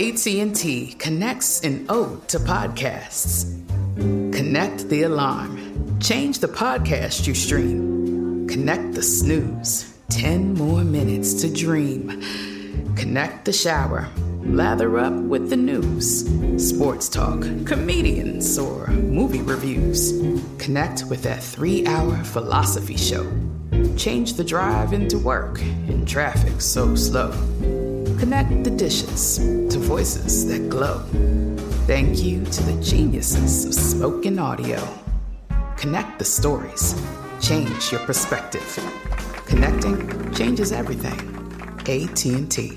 AT&T connects an ode to podcasts. Connect the alarm. Change the podcast you stream. Connect the snooze. 10 more minutes to dream. Connect the shower. Lather up with the news. Sports talk, comedians, or movie reviews. Connect with that 3-hour philosophy show. Change the drive into work in traffic so slow. Connect the dishes to voices that glow. Thank you to the geniuses of spoken audio. Connect the stories. Change your perspective. Connecting changes everything. AT&T.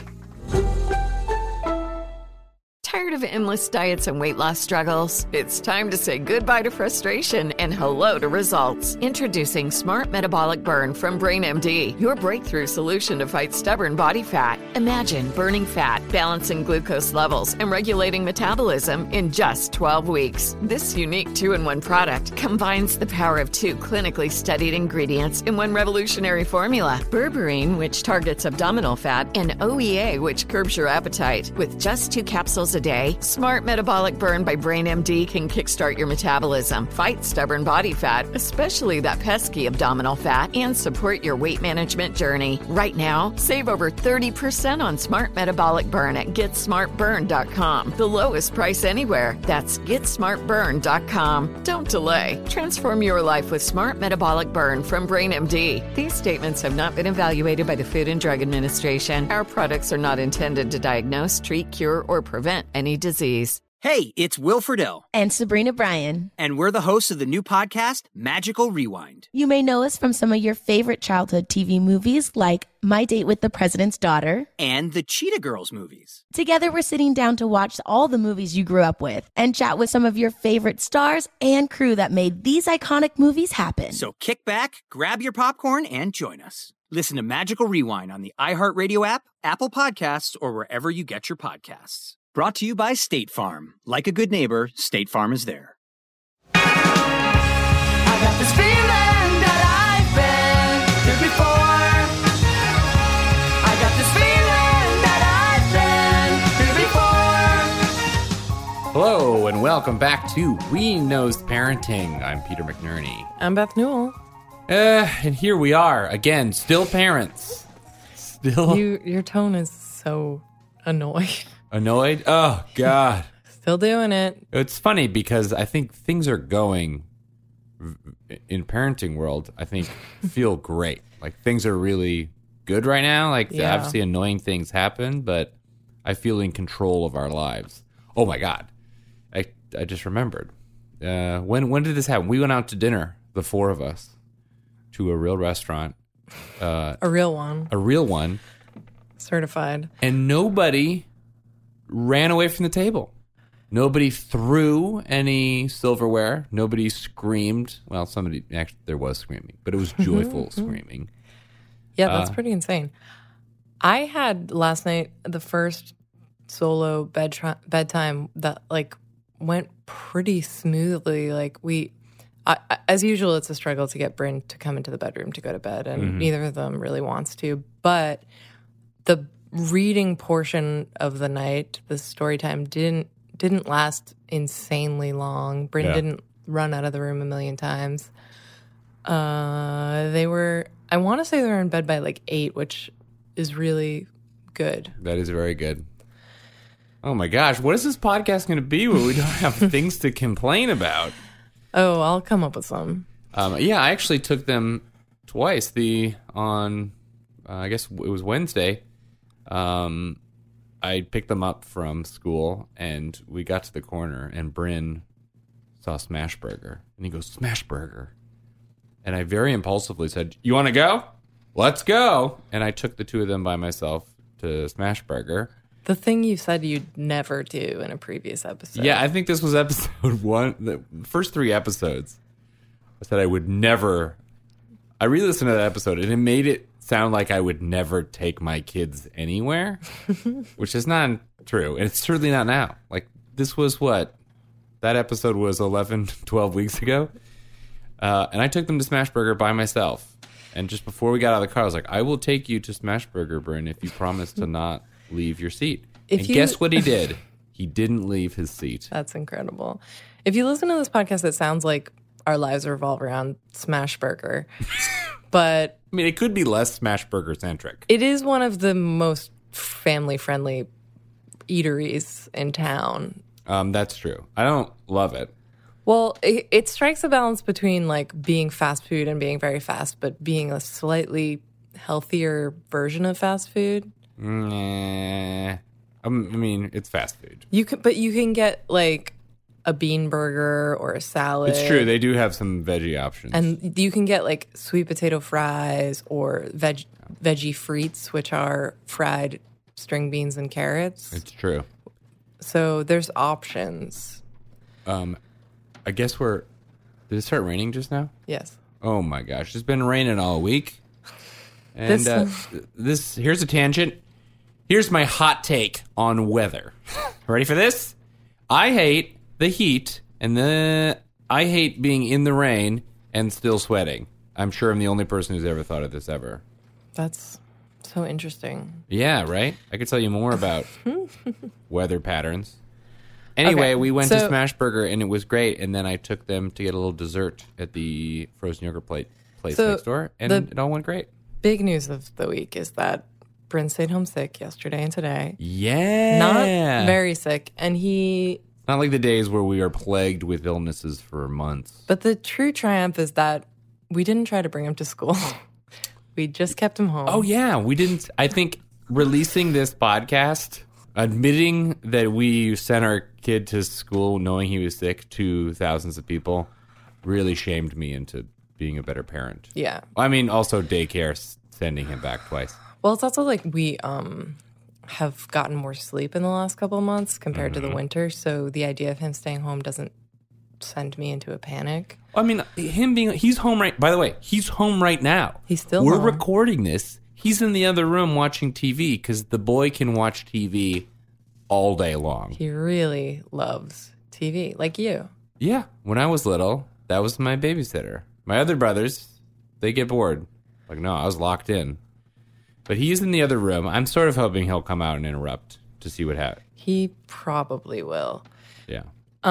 Tired of endless diets and weight loss struggles? It's time to say goodbye to frustration and hello to results. Introducing Smart Metabolic Burn from BrainMD, your breakthrough solution to fight stubborn body fat. Imagine burning fat, balancing glucose levels, and regulating metabolism in just 12 weeks. This unique 2-in-1 product combines the power of 2 clinically studied ingredients in one revolutionary formula. Berberine, which targets abdominal fat, and OEA, which curbs your appetite. With just 2 capsules a day, Smart Metabolic Burn by BrainMD can kickstart your metabolism, fight stubborn body fat, especially that pesky abdominal fat, and support your weight management journey. Right now, save over 30% on Smart Metabolic Burn at GetSmartBurn.com. The lowest price anywhere. That's GetSmartBurn.com. Don't delay. Transform your life with Smart Metabolic Burn from BrainMD. These statements have not been evaluated by the Food and Drug Administration. Our products are not intended to diagnose, treat, cure, or prevent any disease. Hey, it's Will Friedle. And Sabrina Bryan. And we're the hosts of the new podcast, Magical Rewind. You may know us from some of your favorite childhood TV movies like My Date with the President's Daughter and the Cheetah Girls movies. Together, we're sitting down to watch all the movies you grew up with and chat with some of your favorite stars and crew that made these iconic movies happen. So kick back, grab your popcorn, and join us. Listen to Magical Rewind on the iHeartRadio app, Apple Podcasts, or wherever you get your podcasts. Brought to you by State Farm. Like a good neighbor, State Farm is there. I got this feeling that I've been here before. I got this feeling that I've been here before. Hello, and welcome back to We Knows Parenting. I'm Peter McNerney. I'm Beth Newell. And here we are, again, still parents. Still... Your tone is so annoyed. Annoyed? Oh, God. Still doing it. It's funny because I think things are going, in parenting world, I think, feel great. Like, things are really good right now. Like, obviously annoying things happen, but I feel in control of our lives. Oh, my God. I just remembered. When did this happen? We went out to dinner, the 4 of us, to a real restaurant. A real one. A real one. Certified. And nobody ran away from the table. Nobody threw any silverware. Nobody screamed. Well, actually, there was screaming, but it was joyful screaming. Yeah, that's pretty insane. I had last night the first solo bedtime that like went pretty smoothly. Like as usual, it's a struggle to get Bryn to come into the bedroom to go to bed, and neither of them really wants to. But the reading portion of the night, the story time, didn't last insanely long. Bryn didn't run out of the room a million times. I want to say they were in bed by like 8, which is really good. That is very good. Oh my gosh, what is this podcast going to be where we don't have things to complain about? Oh, I'll come up with some. I actually took them twice. I guess it was Wednesday. I picked them up from school, and we got to the corner, and Bryn saw Smashburger, and he goes, Smashburger. And I very impulsively said, you want to go? Let's go. And I took the 2 of them by myself to Smashburger. The thing you said you'd never do in a previous episode. Yeah, I think this was episode 1, the first 3 episodes. I said I would never. I re-listened to that episode, and it made it sound like I would never take my kids anywhere, which is not true. And it's certainly not now. Like, this was what? That episode was 11, 12 weeks ago. And I took them to Smashburger by myself. And just before we got out of the car, I was like, I will take you to Smashburger, Bryn, if you promise to not leave your seat. Guess what he did? He didn't leave his seat. That's incredible. If you listen to this podcast, it sounds like our lives revolve around Smashburger. But I mean, it could be less Smashburger centric. it is one of the most family-friendly eateries in town. That's true. I don't love it. Well, it strikes a balance between like being fast food and being very fast, but being a slightly healthier version of fast food. Nah. I mean, it's fast food. You can get like a bean burger or a salad. It's true. They do have some veggie options. And you can get like sweet potato fries or veggie frites, which are fried string beans and carrots. It's true. So there's options. I guess did it start raining just now? Yes. Oh my gosh. It's been raining all week. And here's a tangent. Here's my hot take on weather. Ready for this? I hate the heat, and I hate being in the rain and still sweating. I'm sure I'm the only person who's ever thought of this ever. That's so interesting. Yeah, right? I could tell you more about weather patterns. Anyway, Okay, we went to so- Smashburger, and it was great, and then I took them to get a little dessert at the frozen yogurt place So next door, and it all went great. Big news of the week is that Bryn stayed home sick yesterday and today. Yeah. Not very sick. And Not like the days where we are plagued with illnesses for months. but the true triumph is that we didn't try to bring him to school. We just kept him home. Oh, yeah. We didn't. I think releasing this podcast, admitting that we sent our kid to school knowing he was sick to thousands of people, really shamed me into being a better parent. Yeah. I mean, also daycare, sending him back twice. Well, it's also like we have gotten more sleep in the last couple of months compared to the winter. So the idea of him staying home doesn't send me into a panic. I mean, he's home right, by the way, he's home right now. He's still We're home. recording this. He's in the other room watching TV because the boy can watch TV all day long. He really loves TV, like you. Yeah. When I was little, that was my babysitter. My other brothers, they get bored. Like, no, I was locked in. But he's in the other room. I'm sort of hoping he'll come out and interrupt to see what happens. He probably will. Yeah.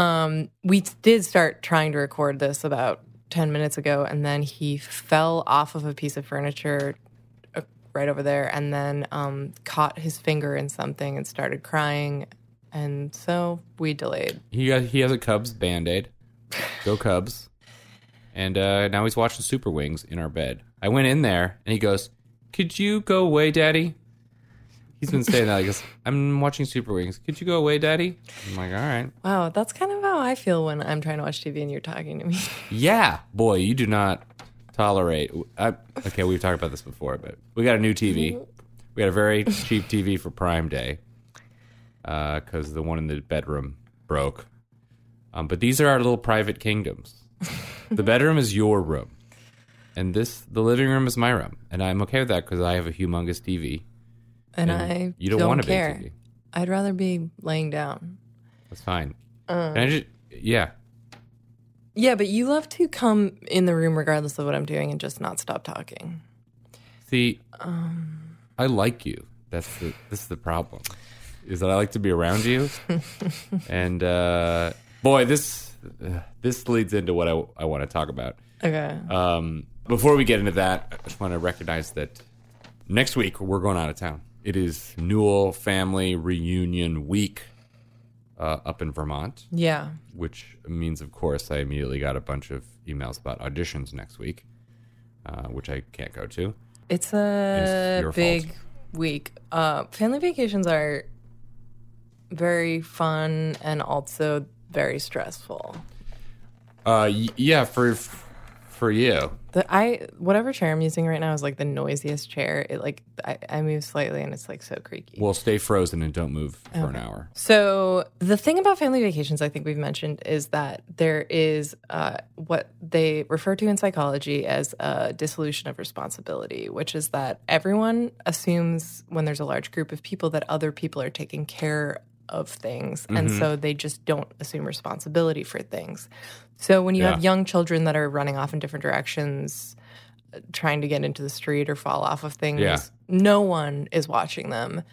We did start trying to record this about 10 minutes ago, and then he fell off of a piece of furniture right over there and then caught his finger in something and started crying. And so we delayed. He has a Cubs Band-Aid. Go Cubs. And now he's watching Super Wings in our bed. I went in there, and he goes, "Could you go away, Daddy?" He's been saying that. He goes, "I'm watching Super Wings. Could you go away, Daddy?" I'm like, all right. Wow, that's kind of how I feel when I'm trying to watch TV and you're talking to me. Yeah. Boy, you do not tolerate... okay, we've talked about this before, but we got a new TV. We got a very cheap TV for Prime Day because the one in the bedroom broke. But these are our little private kingdoms. The bedroom is your room. And the living room is my room. And I'm okay with that because I have a humongous TV. And I you don't want a big care. TV. I'd rather be laying down. That's fine. Yeah. Yeah, but you love to come in the room regardless of what I'm doing and just not stop talking. See, I like you. This is the problem. Is that I like to be around you. And boy, this leads into what I want to talk about. Okay. Before we get into that, I just want to recognize that next week we're going out of town. It is Newell Family Reunion Week up in Vermont. Yeah. Which means, of course, I immediately got a bunch of emails about auditions next week, which I can't go to. It's a your big fault. week. Family vacations are very fun and also very stressful. Yeah, for you. Whatever chair I'm using right now is like the noisiest chair. I move slightly and it's like so creaky. Well, stay frozen and don't move for an hour. So the thing about family vacations, I think we've mentioned, is that there is what they refer to in psychology as a dissolution of responsibility, which is that everyone assumes when there's a large group of people that other people are taking care of things, and so they just don't assume responsibility for things. So when you have young children that are running off in different directions, trying to get into the street or fall off of things, no one is watching them.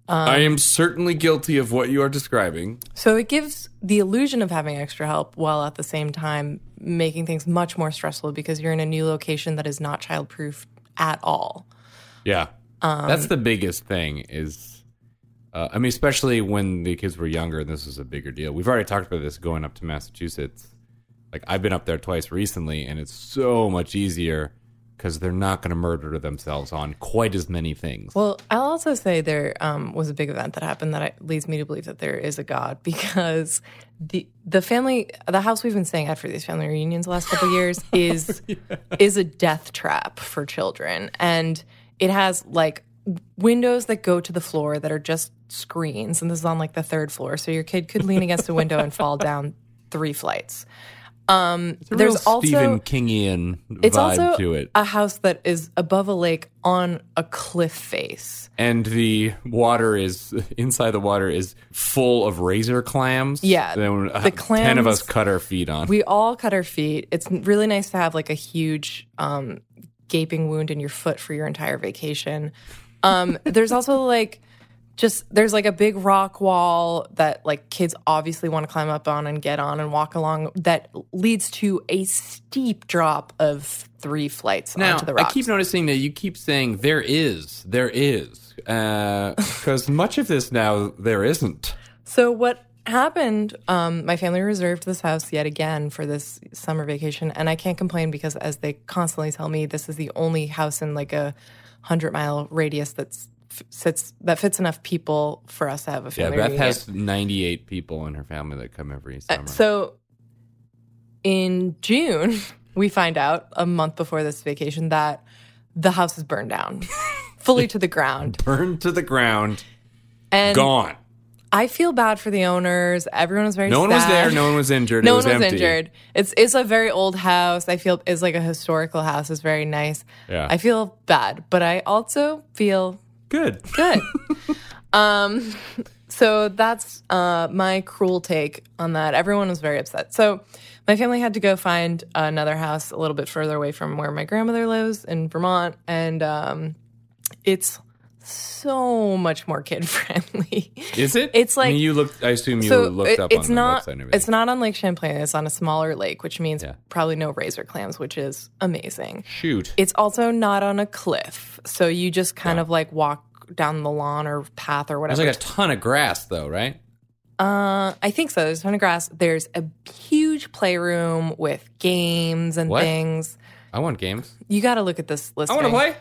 I am certainly guilty of what you are describing. So it gives the illusion of having extra help while at the same time making things much more stressful because you're in a new location that is not childproof at all. Yeah. That's the biggest thing is, I mean, especially when the kids were younger, this was a bigger deal. We've already talked about this going up to Massachusetts. Like, I've been up there twice recently, and it's so much easier because they're not going to murder themselves on quite as many things. Well, I'll also say there was a big event that happened that leads me to believe that there is a God because the house we've been staying at for these family reunions the last couple of years is a death trap for children. And it has, like, windows that go to the floor that are just screens. And this is on, like, the 3rd floor. So your kid could lean against a window and fall down 3 flights. There's also Stephen Kingian vibe to it. A house that is above a lake on a cliff face, and the water is inside. The water is full of razor clams. Yeah, the clams. 10 of us cut our feet on. We all cut our feet. It's really nice to have like a huge gaping wound in your foot for your entire vacation. There's also there's like a big rock wall that like kids obviously want to climb up on and get on and walk along that leads to a steep drop of 3 flights onto the rocks. I keep noticing that you keep saying there is, because much of this now there isn't. So what happened, my family reserved this house yet again for this summer vacation, and I can't complain because as they constantly tell me, this is the only house in like a 100-mile radius that fits enough people for us to have a family reunion. Beth has 98 people in her family that come every summer. So in June, we find out a month before this vacation that the house is burned down, fully to the ground. Burned to the ground. And gone. I feel bad for the owners. Everyone was very sad. No one was there. No one was injured. No one was empty. Injured. It's a very old house. I feel it's like a historical house. It's very nice. Yeah. I feel bad, but I also feel Good. So that's my cruel take on that. Everyone was very upset. So my family had to go find another house a little bit further away from where my grandmother lives in Vermont. And it's so much more kid-friendly. Is it? It's like... I assume you looked up on the website and everything. It's not on Lake Champlain. It's on a smaller lake, which means probably no razor clams, which is amazing. Shoot. It's also not on a cliff. So you just kind of like walk down the lawn or path or whatever. There's like a ton of grass though, right? I think so. There's a ton of grass. There's a huge playroom with games and things. I want games. You got to look at this listing. I want to play.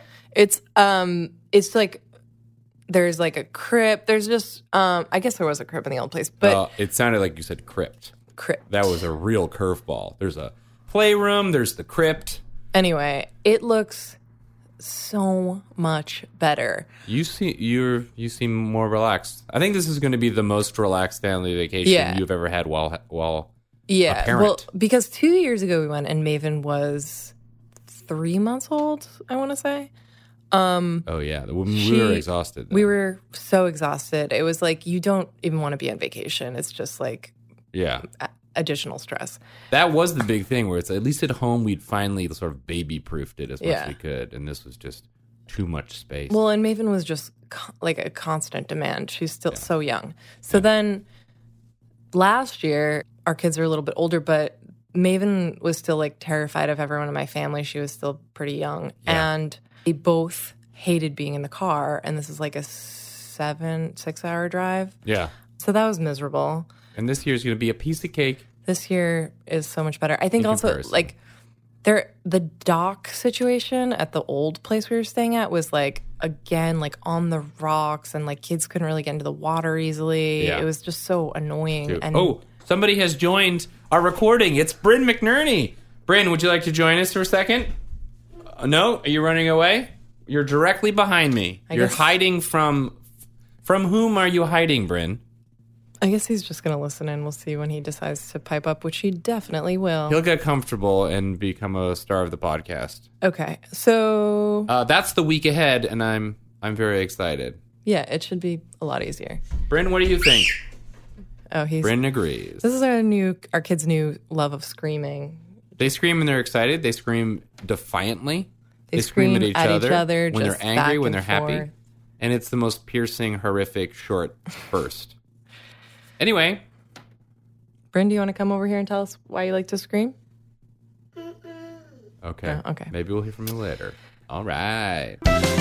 It's like... There's like a crypt. There's just, I guess there was a crypt in the old place, but it sounded like you said crypt. Crypt. That was a real curveball. There's a playroom. There's the crypt. Anyway, it looks so much better. You seem more relaxed. I think this is going to be the most relaxed family vacation you've ever had while a parent. Well, because 2 years ago we went and Maven was 3 months old, I want to say. We were exhausted. We were so exhausted. It was like you don't even want to be on vacation. It's just like additional stress. That was the big thing where it's at least at home we'd finally sort of baby-proofed it as much as we could, and this was just too much space. Well, and Maven was just like a constant demand. She's still so young. So then last year, our kids are a little bit older, but Maven was still like terrified of everyone in my family. She was still pretty young. Yeah. And they both hated being in the car. And this is like a 6-hour drive. Yeah. So that was miserable. And this year's going to be a piece of cake. This year is so much better. I think also like the dock situation at the old place we were staying at was like, again, like on the rocks and like kids couldn't really get into the water easily. Yeah. It was just so annoying. And somebody has joined our recording. It's Bryn McNerney. Bryn, would you like to join us for a second? No? Are you running away? You're directly behind me. You're hiding from whom are you hiding, Bryn? I guess he's just going to listen in. We'll see when he decides to pipe up, which he definitely will. He'll get comfortable and become a star of the podcast. Okay. So that's the week ahead, and I'm very excited. Yeah, it should be a lot easier. Bryn, what do you think? Bryn agrees. This is our kids' new love of screaming. They scream when they're excited. They scream defiantly. They scream at each other when they're angry, when they're happy. and it's the most piercing, horrific short burst. Anyway. Bryn, do you want to come over here and tell us why you like to scream? Okay. Okay. Maybe we'll hear from you later. All right.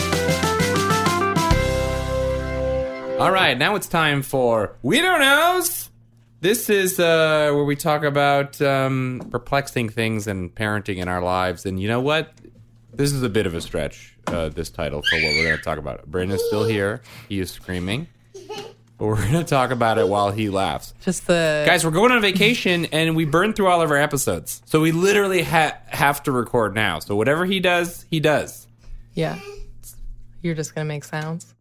All right, now it's time for We Don't Knows. This is where we talk about perplexing things and parenting in our lives. And you know what? This is a bit of a stretch, this title, for what we're going to talk about. Bryn is still here. He is screaming. But we're going to talk about it while he laughs. Guys, we're going on vacation, and we burned through all of our episodes. So we literally have to record now. So whatever he does, he does. Yeah. You're just going to make sounds?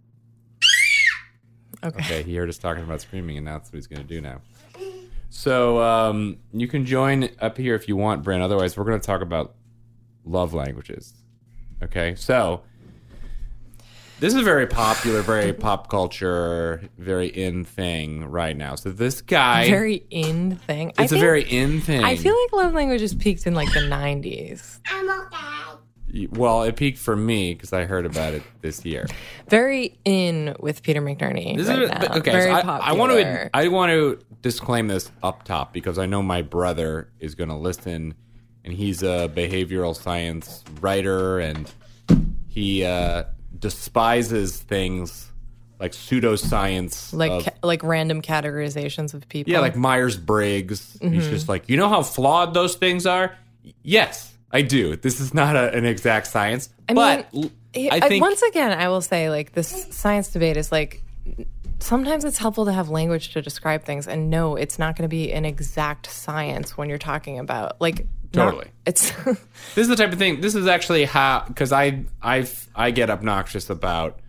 Okay, he heard us talking about screaming, and that's what he's going to do now. So you can join up here if you want, Bryn. Otherwise, we're going to talk about love languages. Okay, so this is a very popular, very pop culture, very in thing right now. So this guy... Very in thing? It's a very in thing. I feel like love languages peaked in like the 90s. I'm okay. Well, it peaked for me because I heard about it this year. Very in with Peter McNerney now. Okay, very so popular. I want to disclaim this up top because I know my brother is going to listen, and he's a behavioral science writer, and he despises things like pseudoscience, like random categorizations of people. Yeah, like Myers-Briggs. Mm-hmm. He's just like, you know how flawed those things are? Yes, I do. This is not an exact science, I think once again, I will say, like, this science debate is like, sometimes it's helpful to have language to describe things, and no, it's not going to be an exact science when you're talking about, like, totally. It's this is the type of thing. This is actually how, because I get obnoxious about,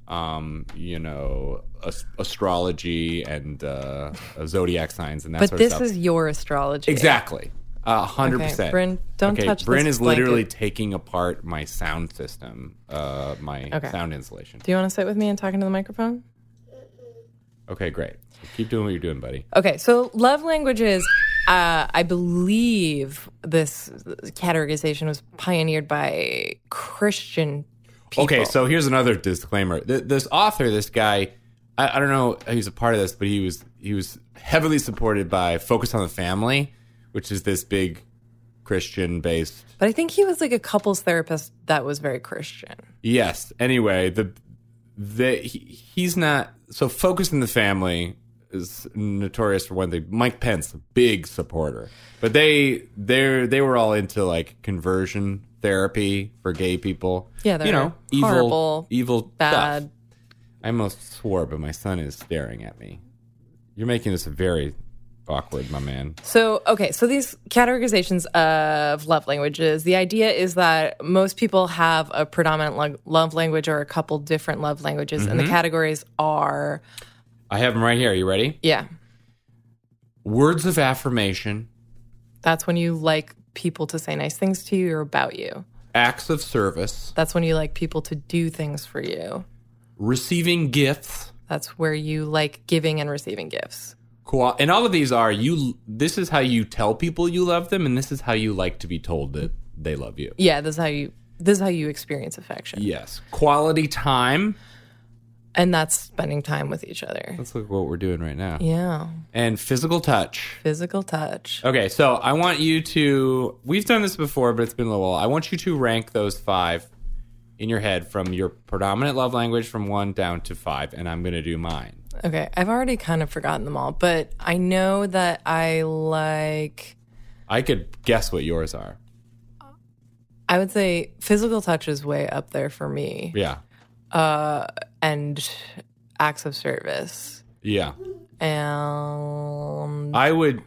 astrology and zodiac signs and that sort of stuff. But this is your astrology. Exactly. 100%. Okay, Bryn, don't touch Bryn this is literally blanket. taking apart my sound system, my sound insulation. Do you want to sit with me and talk into the microphone? Okay, great. Keep doing what you're doing, buddy. Okay, so love languages, I believe this categorization was pioneered by Christian people. Okay, so here's another disclaimer. This author, this guy, I don't know if he's a part of this, but he was heavily supported by Focus on the Family, which is this big Christian-based... But I think he was like a couples therapist that was very Christian. Yes. Anyway, he's not... So Focus on the Family is notorious for one thing. Mike Pence, a big supporter. But they were all into like conversion therapy for gay people. Yeah, they're horrible, evil bad. Stuff. I almost swore, but my son is staring at me. You're making this very awkward, my man. So, okay, so these categorizations of love languages, the idea is that most people have a predominant love language or a couple different love languages, and the categories are... I have them right here. Are you ready? Yeah. Words of affirmation. That's when you like people to say nice things to you or about you. Acts of service. That's when you like people to do things for you. Receiving gifts. That's where you like giving and receiving gifts. And all of these are this is how you tell people you love them, and this is how you like to be told that they love you. Yeah, this is how you experience affection. Yes. Quality time. And that's spending time with each other. Let's look at what we're doing right now. Yeah. And physical touch. Physical touch. Okay, so I want you to... We've done this before, but it's been a little while. I want you to rank those 5 in your head from your predominant love language from 1 down to 5, and I'm going to do mine. Okay, I've already kind of forgotten them all, but I know that I like... I could guess what yours are. I would say physical touch is way up there for me. Yeah. And acts of service. Yeah. And I would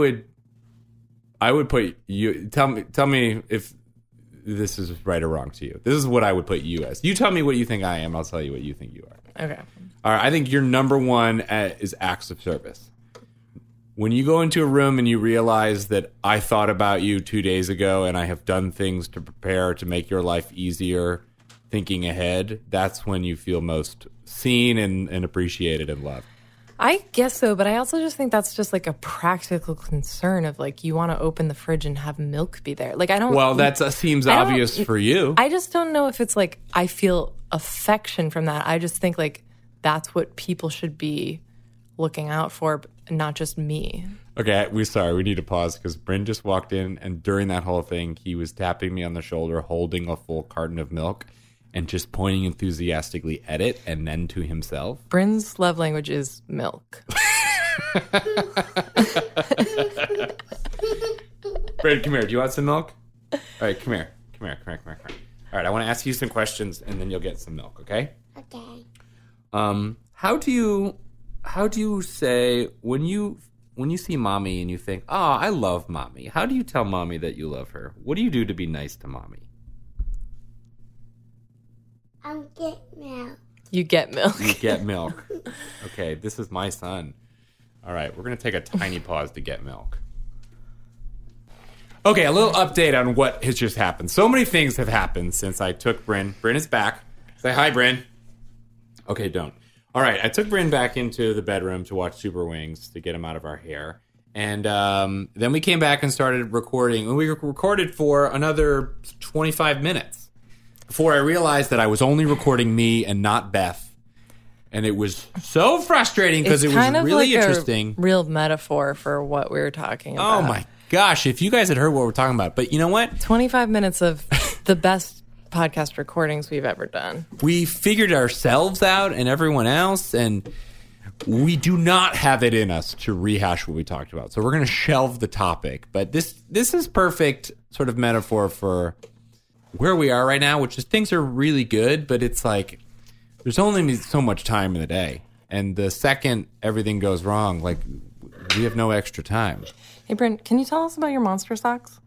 put you... Tell me if this is right or wrong to you. This is what I would put you as. You tell me what you think I am. I'll tell you what you think you are. Okay. All right. I think your number 1 is acts of service. When you go into a room and you realize that I thought about you 2 days ago and I have done things to prepare to make your life easier, thinking ahead, that's when you feel most seen and appreciated and loved. I guess so, but I also just think that's just like a practical concern of like you want to open the fridge and have milk be there. Like I don't. Well, that seems obvious for you. I just don't know if it's like I feel affection from that. I just think like that's what people should be looking out for, not just me. Okay, we need to pause because Bryn just walked in, and during that whole thing, he was tapping me on the shoulder, holding a full carton of milk, and just pointing enthusiastically at it and then to himself. Bryn's love language is milk. Bryn, come here. Do you want some milk? All right, come here. All right, I want to ask you some questions, and then you'll get some milk, okay? Okay. How do you say when you see mommy and you think, oh, I love mommy? How do you tell mommy that you love her? What do you do to be nice to mommy? Get milk. You get milk. You get milk. Okay, this is my son. All right, we're going to take a tiny pause to get milk. Okay, a little update on what has just happened. So many things have happened since I took Bryn. Bryn is back. Say hi, Bryn. Okay, don't. All right, I took Bryn back into the bedroom to watch Super Wings to get him out of our hair. And then we came back and started recording. And we recorded for another 25 minutes before I realized that I was only recording me and not Beth. And it was so frustrating because it was really interesting. A real metaphor for what we were talking about. Oh, my gosh. If you guys had heard what we're talking about. But you know what? 25 minutes of the best podcast recordings we've ever done. We figured ourselves out and everyone else, and we do not have it in us to rehash what we talked about. So we're going to shelve the topic. But this is perfect sort of metaphor for where we are right now, which is things are really good, but it's like there's only so much time in the day. And the second everything goes wrong, like we have no extra time. Hey, Bryn, can you tell us about your monster socks?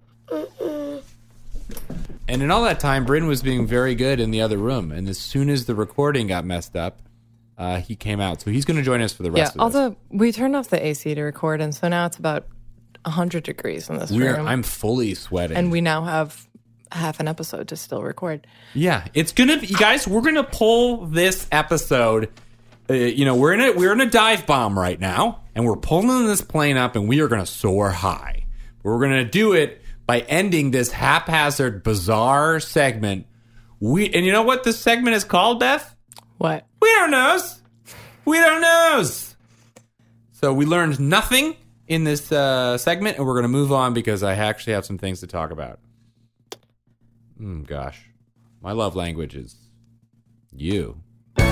And in all that time, Bryn was being very good in the other room. And as soon as the recording got messed up, he came out. So he's going to join us for the rest of this. Although we turned off the AC to record, and so now it's about 100 degrees in this room. I'm fully sweating. And we now have half an episode to still record. Yeah, it's going to be, you guys, we're going to pull this episode. We're in a dive bomb right now, and we're pulling this plane up, and we are going to soar high. But we're going to do it by ending this haphazard, bizarre segment. And you know what this segment is called, Beth? What? We don't know. So we learned nothing in this segment, and we're going to move on because I actually have some things to talk about. Gosh. My love language is you. Get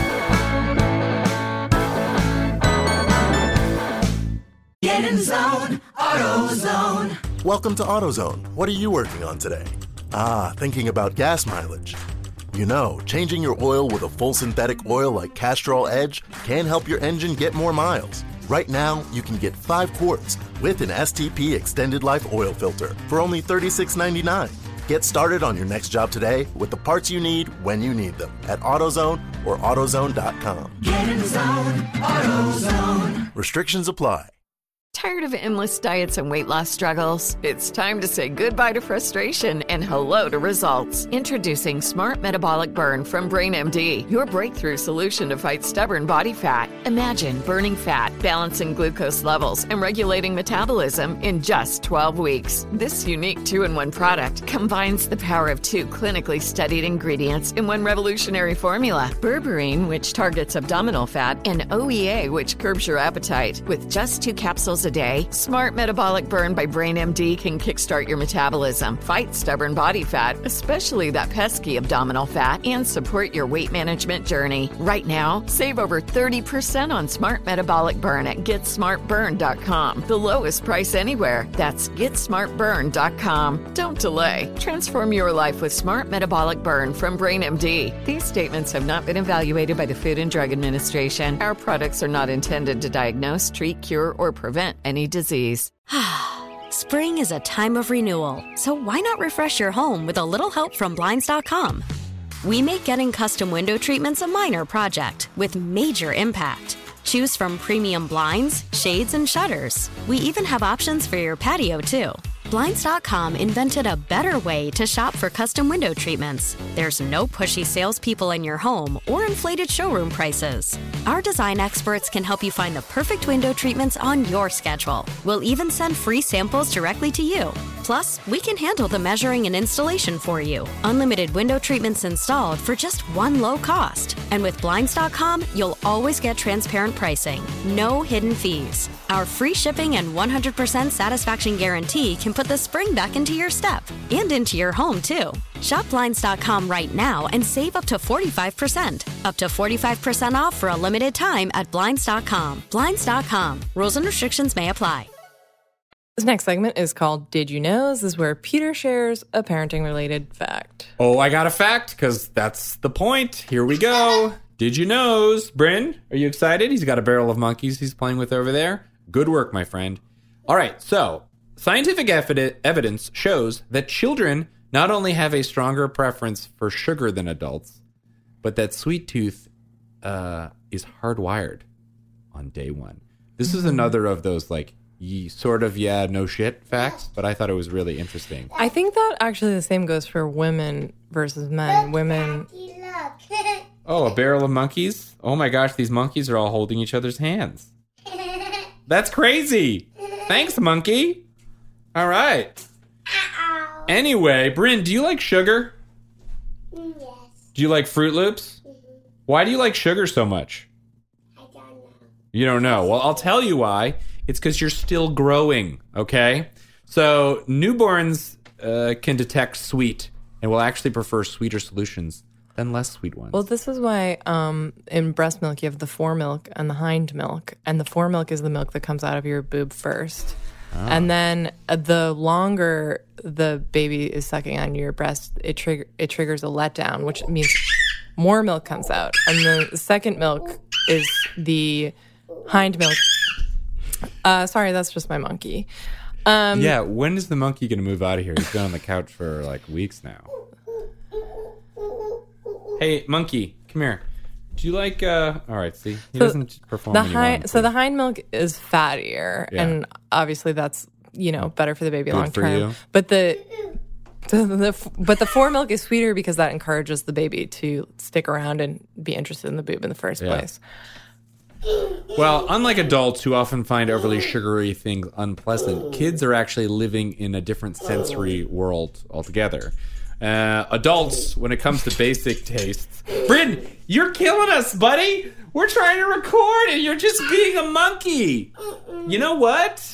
in the zone, AutoZone. Welcome to AutoZone. What are you working on today? Thinking about gas mileage. You know, changing your oil with a full synthetic oil like Castrol Edge can help your engine get more miles. Right now, you can get 5 quarts with an STP Extended Life Oil Filter for only $36.99. Get started on your next job today with the parts you need when you need them at AutoZone or AutoZone.com. Get in the zone, AutoZone. Restrictions apply. Tired of endless diets and weight loss struggles? It's time to say goodbye to frustration and hello to results. Introducing Smart Metabolic Burn from BrainMD, your breakthrough solution to fight stubborn body fat. Imagine burning fat, balancing glucose levels, and regulating metabolism in just 12 weeks. This unique 2-in-1 product combines the power of 2 clinically studied ingredients in one revolutionary formula. Berberine, which targets abdominal fat, and OEA, which curbs your appetite. With just 2 capsules a day, Smart Metabolic Burn by BrainMD can kickstart your metabolism, fight stubborn body fat, especially that pesky abdominal fat, and support your weight management journey. Right now, save over 30% on Smart Metabolic Burn at GetSmartBurn.com. The lowest price anywhere. That's GetSmartBurn.com. Don't delay. Transform your life with Smart Metabolic Burn from BrainMD. These statements have not been evaluated by the Food and Drug Administration. Our products are not intended to diagnose, treat, cure, or prevent any disease. Spring is a time of renewal, so why not refresh your home with a little help from Blinds.com? We make getting custom window treatments a minor project with major impact. Choose from premium blinds, shades, and shutters. We even have options for your patio, too. Blinds.com invented a better way to shop for custom window treatments. There's no pushy salespeople in your home or inflated showroom prices. Our design experts can help you find the perfect window treatments on your schedule. We'll even send free samples directly to you. Plus, we can handle the measuring and installation for you. Unlimited window treatments installed for just one low cost. And with Blinds.com, you'll always get transparent pricing. No hidden fees. Our free shipping and 100% satisfaction guarantee can put the spring back into your step and into your home, too. Shop Blinds.com right now and save up to 45%. Up to 45% off for a limited time at Blinds.com. Blinds.com. Rules and restrictions may apply. This next segment is called Did You Know? This is where Peter shares a parenting-related fact. Oh, I got a fact, because that's the point. Here we go. Did you know? Bryn, are you excited? He's got a barrel of monkeys he's playing with over there. Good work, my friend. All right, so scientific evidence shows that children not only have a stronger preference for sugar than adults, but that sweet tooth is hardwired on day one. This is another of those, like, no shit facts, but I thought it was really interesting. I think that actually the same goes for women versus men. Women. Oh, a barrel of monkeys? Oh my gosh, these monkeys are all holding each other's hands. That's crazy. Thanks, monkey. All right. Anyway, Bryn, do you like sugar? Yes. Do you like Fruit Loops? Mm-hmm. Why do you like sugar so much? I don't know. You don't know. Well, I'll tell you why. It's because you're still growing, okay? So newborns can detect sweet and will actually prefer sweeter solutions than less sweet ones. Well, this is why in breast milk you have the foremilk and the hind milk. And the foremilk is the milk that comes out of your boob first. Oh. And then the longer the baby is sucking on your breast, it triggers a letdown, which means more milk comes out. And the second milk is the hind milk. Sorry, that's just my monkey. Yeah, when is the monkey going to move out of here? He's been on the couch for like weeks now. Hey, monkey, come here. Do you like, all right, see, he doesn't perform So the hind milk is fattier, and obviously that's, better for the baby long term. But the foremilk is sweeter because that encourages the baby to stick around and be interested in the boob in the first place. Well, unlike adults who often find overly sugary things unpleasant, kids are actually living in a different sensory world altogether. Adults, when it comes to basic tastes... Bryn, you're killing us, buddy! We're trying to record and you're just being a monkey! You know what?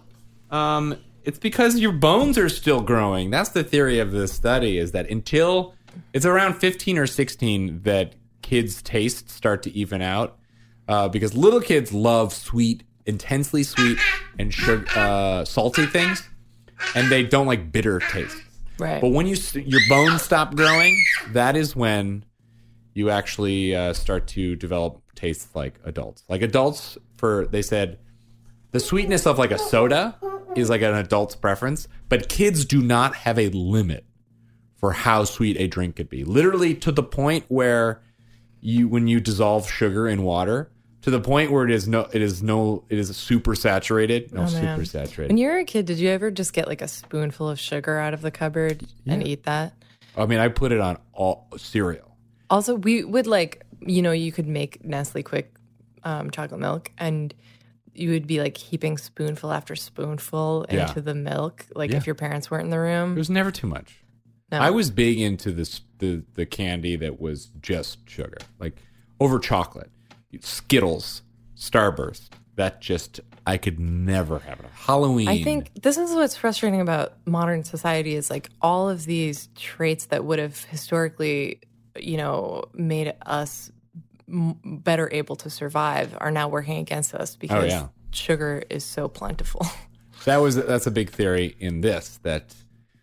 It's because your bones are still growing. That's the theory of this study, is that until... It's around 15 or 16 that kids' tastes start to even out. Because little kids love sweet, intensely sweet, and salty things. And they don't like bitter tastes. Right. But when your bones stop growing, that is when you actually start to develop tastes like adults. Like adults, they said the sweetness of like a soda is like an adult's preference, but kids do not have a limit for how sweet a drink could be. Literally to the point where when you dissolve sugar in water, to the point where it is super saturated. Super saturated. When you were a kid, did you ever just get like a spoonful of sugar out of the cupboard and eat that? I mean, I put it on all cereal. Also, we would you could make Nestle Quick chocolate milk, and you would be like heaping spoonful after spoonful into the milk, if your parents weren't in the room. It was never too much. No. I was big into the candy that was just sugar, like over chocolate. Skittles, Starburst. I could never have it. Halloween. I think this is what's frustrating about modern society is like all of these traits that would have historically, made us better able to survive are now working against us because sugar is so plentiful. That's a big theory in this, that,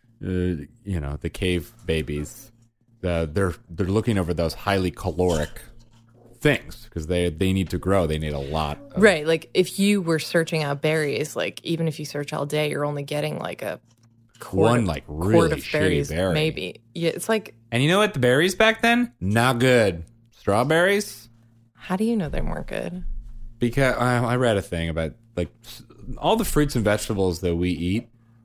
the cave babies, they're looking over those highly caloric things because they need to grow. They need a lot. Right. Like if you were searching out berries, like even if you search all day, you're only getting like a quart of berries, berry. Maybe. Yeah, it's like. And you know what? The berries back then, not good. Strawberries. How do you know they weren't good? Because I read a thing about like all the fruits and vegetables that we eat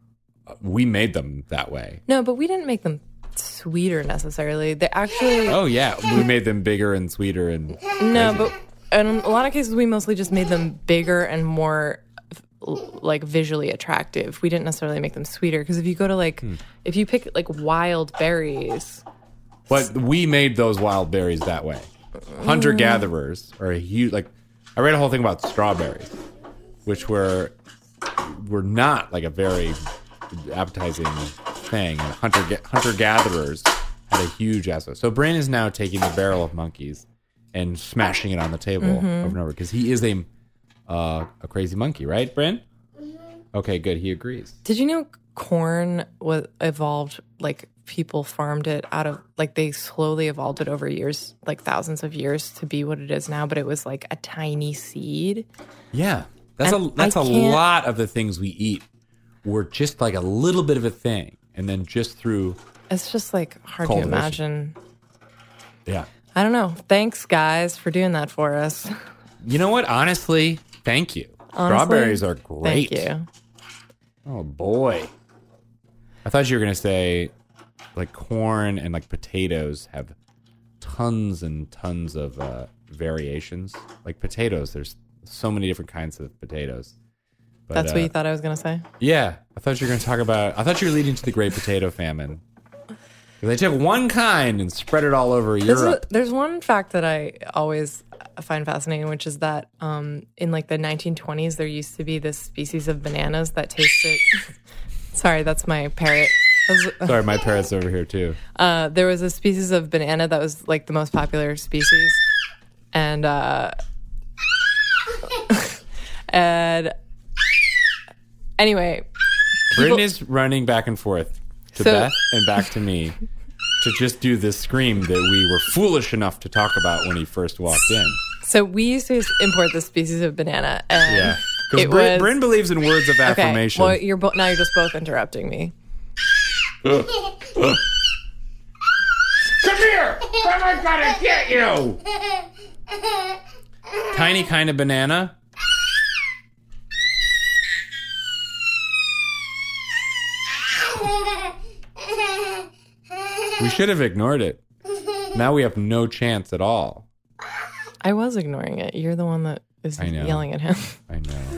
we made them that way. No, but we didn't make them sweeter necessarily. They actually... Oh, yeah. We made them bigger and sweeter. And No, but in a lot of cases, we mostly just made them bigger and more like visually attractive. We didn't necessarily make them sweeter because if you go to like, if you pick like wild berries. But we made those wild berries that way. Hunter-gatherers are a huge, like, I read a whole thing about strawberries, which were not like a very appetizing thing. And hunter-gatherers had a huge aspect. So Bryn is now taking the barrel of monkeys and smashing it on the table over and over because he is a crazy monkey, right, Bryn? Okay, good. He agrees. Did you know corn was evolved, like people farmed it out of, like they slowly evolved it over years, like thousands of years to be what it is now, but it was like a tiny seed. Yeah. That's a lot of the things we eat were just like a little bit of a thing. And then just through... It's just like hard to imagine. Yeah. I don't know. Thanks, guys, for doing that for us. You know what? Honestly, thank you. Strawberries are great. Thank you. Oh, boy. I thought you were going to say, like, corn and, like, potatoes have tons and tons of variations. Like, potatoes, there's so many different kinds of potatoes. But, that's what you thought I was going to say? Yeah. I thought you were going to talk about... I thought you were leading to the Great Potato Famine. They took one kind and spread it all over Europe. There's one fact that I always find fascinating, which is that in like the 1920s, there used to be this species of bananas that tasted... Sorry, that's my parrot. Sorry, my parrot's over here too. There was a species of banana that was like the most popular species. And and anyway... Britain is running back and forth to Beth and back to me to just do this scream that we were foolish enough to talk about when he first walked in. So we used to import this species of banana. And yeah. Because Bryn believes in words of affirmation. Well, now you're just both interrupting me. Come here! I'm gonna get you! Tiny kind of banana. We should have ignored it. Now we have no chance at all. I was ignoring it. You're the one that is yelling at him. I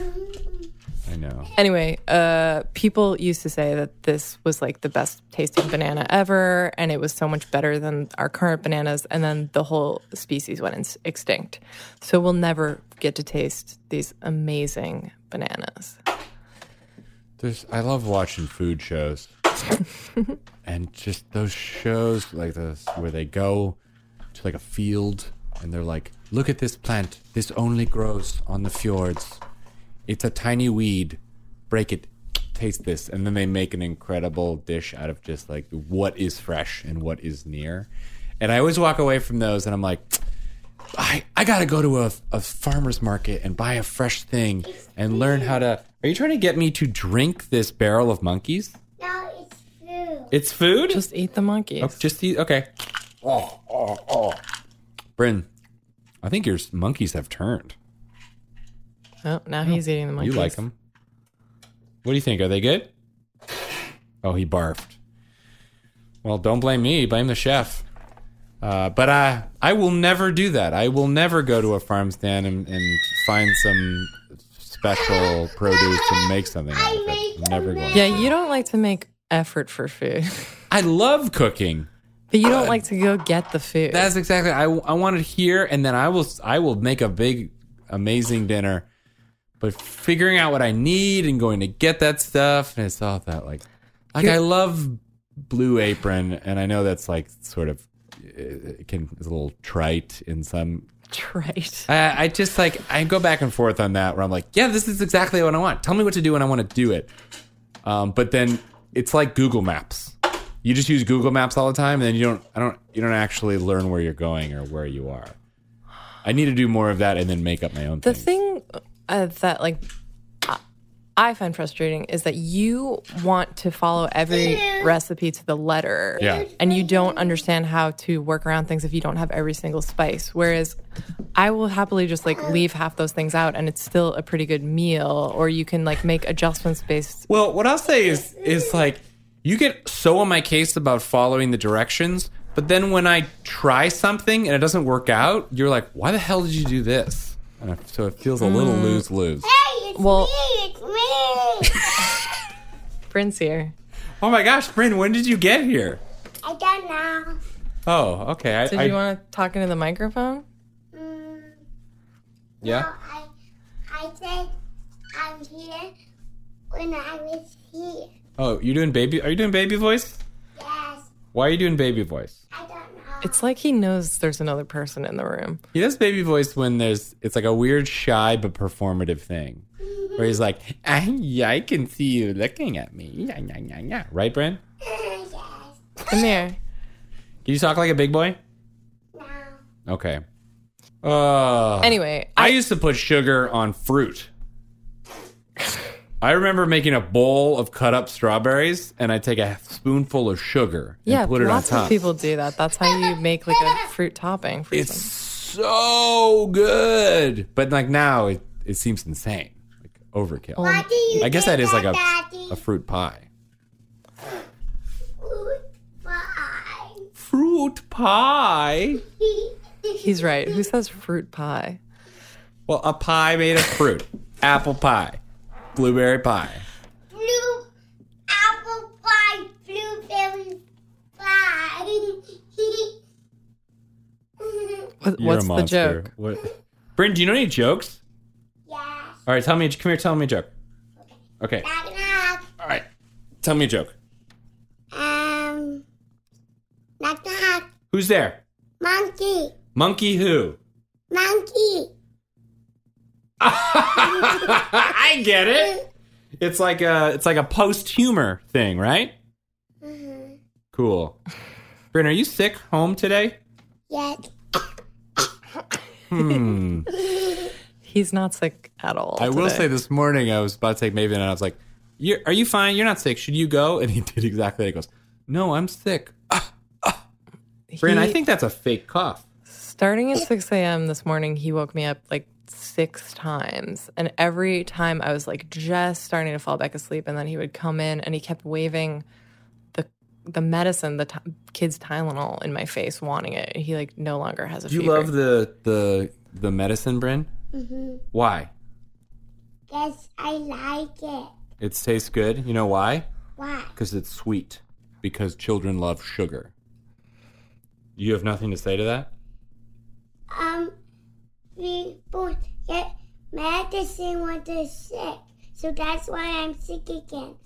know. Anyway, people used to say that this was like the best tasting banana ever, and it was so much better than our current bananas, and then the whole species went extinct. So we'll never get to taste these amazing bananas. I love watching food shows. And just those shows like this where they go to like a field and they're like, look at this plant. This only grows on the fjords. It's a tiny weed. Break it. Taste this. And then they make an incredible dish out of just like what is fresh and what is near. And I always walk away from those and I'm like, I got to go to a farmer's market and buy a fresh thing and learn how to... Are you trying to get me to drink this barrel of monkeys? No, it's food. It's food? Just eat the monkeys. Oh, just eat... Okay. Oh. Bryn, I think your monkeys have turned. Oh, now he's eating the monkeys. You like them. What do you think? Are they good? Oh, he barfed. Well, don't blame me. Blame the chef. But I will never do that. I will never go to a farm stand and find some special produce and make something out of it. I'm never going to. Yeah, you don't like to make effort for food. I love cooking. But you don't like to go get the food. That's exactly. I want it here, and then I will make a big, amazing dinner. But figuring out what I need and going to get that stuff, and it's all that like I love Blue Apron, and I know that's like sort of it's a little trite in some. Trite. I just like I go back and forth on that where I'm like, yeah, this is exactly what I want. Tell me what to do, and I want to do it. But then it's like Google Maps. You just use Google Maps all the time, and then you don't actually learn where you're going or where you are. I need to do more of that and then make up my own The thing thing that like I find frustrating is that you want to follow every recipe to the letter. Yeah. And you don't understand how to work around things if you don't have every single spice. Whereas I will happily just like leave half those things out and it's still a pretty good meal, or you can like make adjustments based. Well, what I'll say is like, you get so on my case about following the directions, but then when I try something and it doesn't work out, you're like, why the hell did you do this? And so it feels a little lose-lose. Hey, it's me. Bryn's here. Oh my gosh, Bryn, when did you get here? I don't know. Oh, okay. Did you want to talk into the microphone? Yeah? No, I said I'm here when I was here. Oh, are you doing baby voice? Yes. Why are you doing baby voice? I don't know. It's like he knows there's another person in the room. He does baby voice when it's like a weird, shy, but performative thing. Where he's like, I can see you looking at me. Yeah. Right, Bryn? Yes. Come here. Can you talk like a big boy? No. Okay. Anyway, I used to put sugar on fruit. I remember making a bowl of cut up strawberries, and I'd take a spoonful of sugar and put it on lots top. of people do that. That's how you make like a fruit topping. For It's so good, but like now it seems insane, like overkill. Why do you I guess say that is like Daddy? a fruit pie. Bye. Fruit pie. He's right. Who says fruit pie? Well, a pie made of fruit. Apple pie, blueberry pie. Blue apple pie, blueberry pie. You're What's a the monster. joke? What? Bryn, do you know any jokes? Yes. All right, come here, tell me a joke. Okay. Knock, knock. All right, tell me a joke. Knock, knock. Who's there? Monkey. Monkey who? Monkey. I get it. It's like a post humor thing, right? Mm-hmm. Cool. Bryn, are you sick home today? Yes. He's not sick at all. I will today. say this morning I was about to take Maven and I was like, are you fine? You're not sick. Should you go? And he did exactly that. He goes, no, I'm sick. Bryn, I think that's a fake cough. Starting at 6 a.m. this morning, he woke me up like 6 times. And every time I was like just starting to fall back asleep. And then he would come in and he kept waving the medicine, kid's Tylenol in my face, wanting it. He like no longer has a fever. Do you love the medicine, Bryn? Mm-hmm. Why? Yes, I like it. It tastes good. You know why? Why? Because it's sweet. Because children love sugar. You have nothing to say to that? We both get medicine when they're sick. So that's why I'm sick again.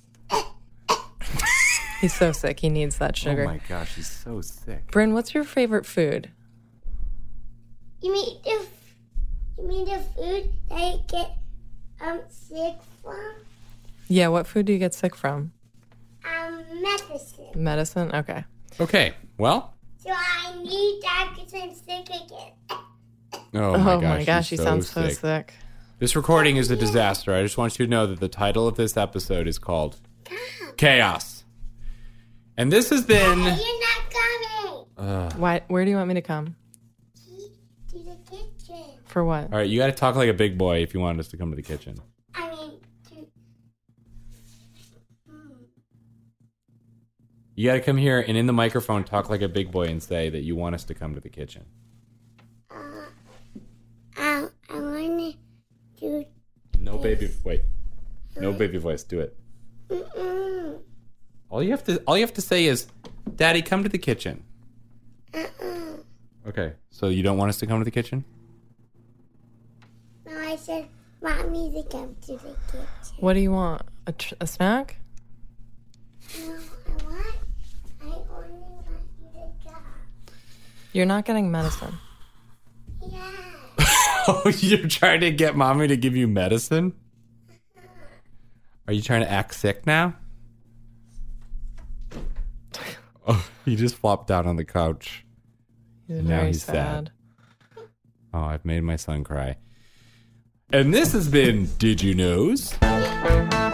He's so sick. He needs that sugar. Oh my gosh, he's so sick. Bryn, what's your favorite food? You mean the food that I get sick from? Yeah, what food do you get sick from? Medicine. Medicine? Okay. Okay, well. So I need that because I'm sick again. Oh my gosh, he sounds so sick. This recording is a disaster. I just want you to know that the title of this episode is called Chaos. And this has been... You're not coming. Why? Where do you want me to come? To the kitchen. For what? All right, you got to talk like a big boy if you want us to come to the kitchen. I mean, You got to come here and in the microphone talk like a big boy and say that you want us to come to the kitchen. I want to do... No baby... Wait. No baby voice. Do it. Mm-mm. All you have to say is, Daddy, come to the kitchen. Okay, so you don't want us to come to the kitchen? No, I said, Mommy to come to the kitchen. What do you want? A snack? No, I only want you to go. You're not getting medicine. Yeah. Oh, you're trying to get Mommy to give you medicine? Are you trying to act sick now? Oh, he just flopped down on the couch. Now he's sad. Oh, I've made my son cry. And this has been Did You Knows?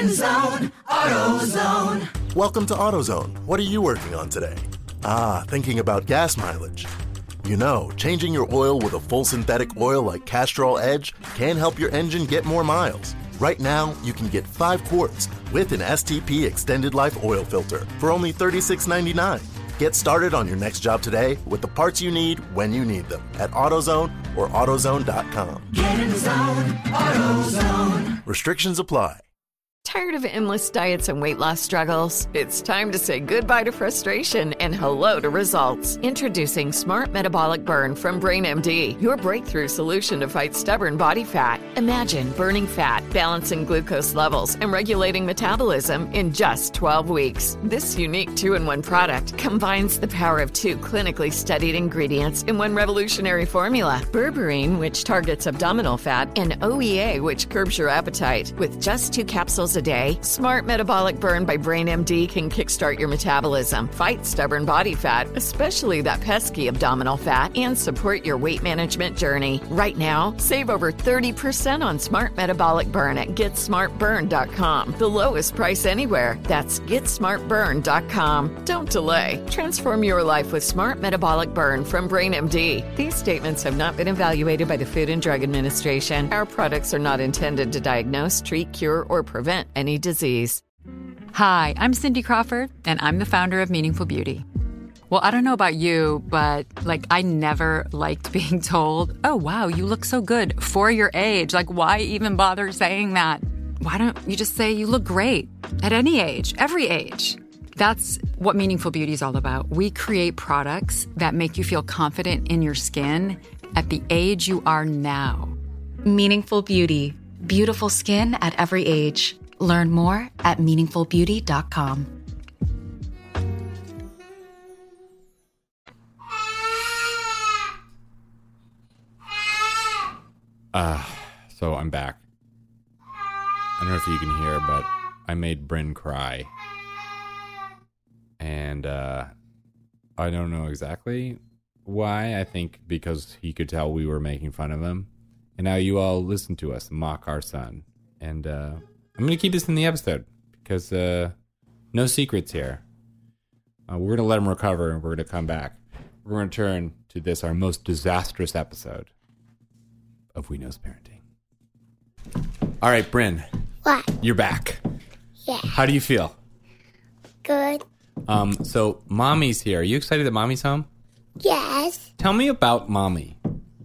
in the zone, AutoZone. Welcome to AutoZone. What are you working on today? Thinking about gas mileage. You know, changing your oil with a full synthetic oil like Castrol Edge can help your engine get more miles. Right now, you can get 5 quarts with an STP Extended Life Oil Filter for only $36.99. Get started on your next job today with the parts you need when you need them at AutoZone or AutoZone.com. Get in the zone, AutoZone. Restrictions apply. Tired of endless diets and weight loss struggles? It's time to say goodbye to frustration and hello to results. Introducing Smart Metabolic Burn from BrainMD, your breakthrough solution to fight stubborn body fat. Imagine burning fat, balancing glucose levels, and regulating metabolism in just 12 weeks. This unique 2-in-1 product combines the power of 2 clinically studied ingredients in one revolutionary formula. Berberine, which targets abdominal fat, and OEA, which curbs your appetite. With just 2 capsules a day, Smart Metabolic Burn by BrainMD can kickstart your metabolism, fight stubborn body fat, especially that pesky abdominal fat, and support your weight management journey. Right now, save over 30% on Smart Metabolic Burn at GetSmartBurn.com. The lowest price anywhere. That's GetSmartBurn.com. Don't delay. Transform your life with Smart Metabolic Burn from BrainMD. These statements have not been evaluated by the Food and Drug Administration. Our products are not intended to diagnose, treat, cure, or prevent any disease. Hi, I'm Cindy Crawford, and I'm the founder of Meaningful Beauty. Well, I don't know about you, but I never liked being told, oh, wow, you look so good for your age. Why even bother saying that? Why don't you just say you look great at any age, every age? That's what Meaningful Beauty is all about. We create products that make you feel confident in your skin at the age you are now. Meaningful Beauty. Beautiful skin at every age. Learn more at meaningfulbeauty.com. So I'm back. I don't know if you can hear, but I made Bryn cry. And I don't know exactly why. I think because he could tell we were making fun of him. And now you all listen to us mock our son. And I'm going to keep this in the episode because no secrets here. We're going to let him recover and we're going to come back. We're going to turn to this, our most disastrous episode of We Knows Parenting. All right, Bryn. What? You're back. Yeah. How do you feel? Good. So Mommy's here. Are you excited that Mommy's home? Yes. Tell me about Mommy.